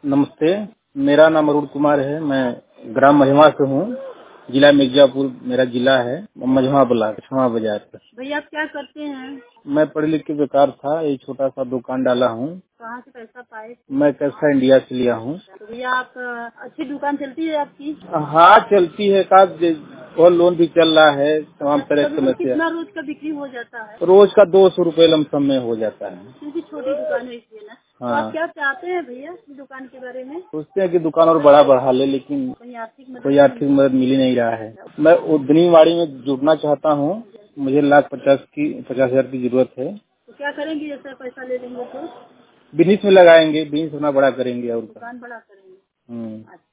नमस्ते, मेरा नाम अरुण कुमार है। मैं ग्राम मझवा से हूँ। जिला मिर्जापुर मेरा जिला है। मझवा ब्लॉक छवा बाजार पर। भैया आप क्या करते हैं? मैं पढ़ लिख के बेकार था, एक छोटा सा दुकान डाला हूँ। कहाँ से पैसा पाए? मैं कैसा इंडिया से लिया हूँ। तो भैया आप अच्छी दुकान चलती है आपकी? हाँ चलती है, और लोन भी चल रहा है, तमाम तरह की समस्या। कितना रोज का बिक्री हो जाता है? रोज का 200 रुपए लमसम में हो जाता है, क्योंकि छोटी दुकान है इसलिए ना। हाँ। तो आप क्या चाहते हैं भैया दुकान के बारे में? सोचते हैं कि दुकान और बड़ा बढ़ा ले, लेकिन कोई आर्थिक मदद मिल ही नहीं रहा है। मैं उद्यमीवाड़ी में जुड़ना चाहता हूँ। मुझे 50,50,000 की जरूरत है। तो क्या करेंगे जैसे पैसा ले लेंगे तो? बिजनेस में लगाएंगे, बिजनेस अपना बड़ा करेंगे और दुकान बड़ा करेंगे।